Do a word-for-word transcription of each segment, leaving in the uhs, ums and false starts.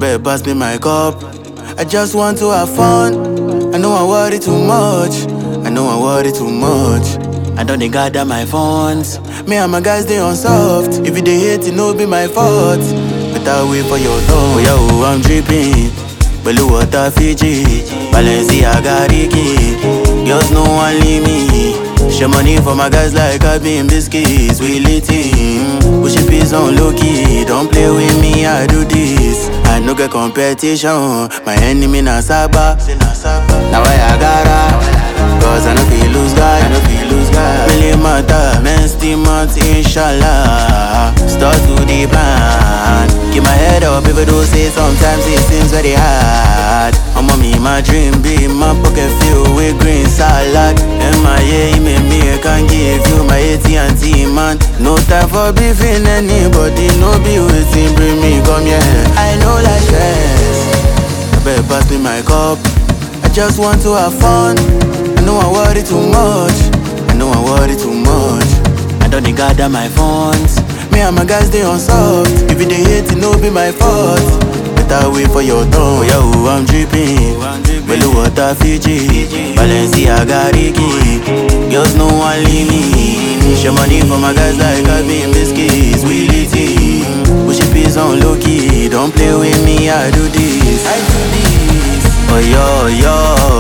better pass me my cup. I just want to have fun. I know I worry too much. I know I worry too much. I don't dey gather my funds. Me and my guys they on soft. If you dey hate, it no be my fault. Better wait for your turn. Yo, I'm dripping. Blue water Fiji, Balenciaga Ricky. Girls no one leave me. Share money for my guys like I been biscuits. We lit in. Push it peace on low key. Don't play with me, I do this. I no get competition. My enemy na Saba. Now I gotta. Cause I no feel lose guy. I no feel lose guy. Really matter. Men still months, inshallah. Start to the plan. Keep my head up, people do say sometimes it seems very hard. I'm on me, my dream be my pocket filled with green salad. M I A, me, me, I can give you my A T and T, man. No time for beefing anybody, no be waiting, bring me, come here. I know like stress. I better pass me my cup. I just want to have fun. I know I worry too much. I know I worry too much. I don't dey gather my funds. Me and my guys they on soft. If you dey hate, it no be my fault. Better wait for your turn. Yo, I'm dripping. Blue water Fiji, Balenciaga Ricky. Girls no one leave me. Share money for my guys like I been biscuits. We lit in. Push it peace on low key. Don't play with me, I do this. I do this. Oh yo, yo,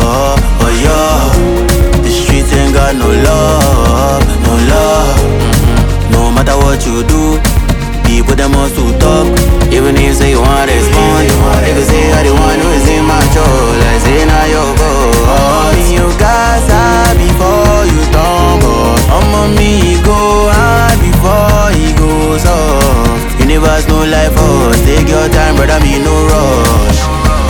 oh yo. The streets ain't got no love, no love. No matter what you do, people them must to talk. Even if say you want to respond, if you say I the one who is in my control, I say now your fault. You guys hard before you tumble. I'm on me, go hard before he goes off. Universe no life for us. Take your time, brother, me no rush.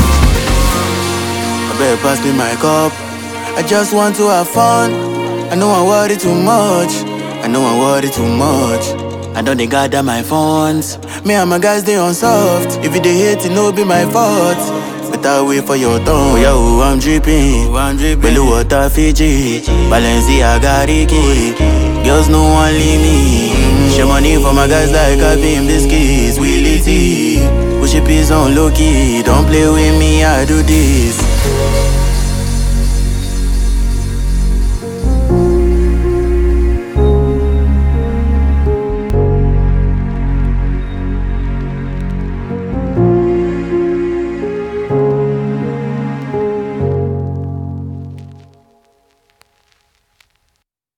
I better pass me my cup. I just want to have fun. I know I worry too much. I know I worry too much. I don't dey gather my funds. Me and my guys they on soft. If you dey hate, it no be my fault. Better wait for your turn. Yo, I'm dripping. Blue water Fiji, Balenciaga Ricky. Girls no one leave me. Share money for my guys like I been biscuits. We lit it. Push it peace on low key. Don't play with me, I do this.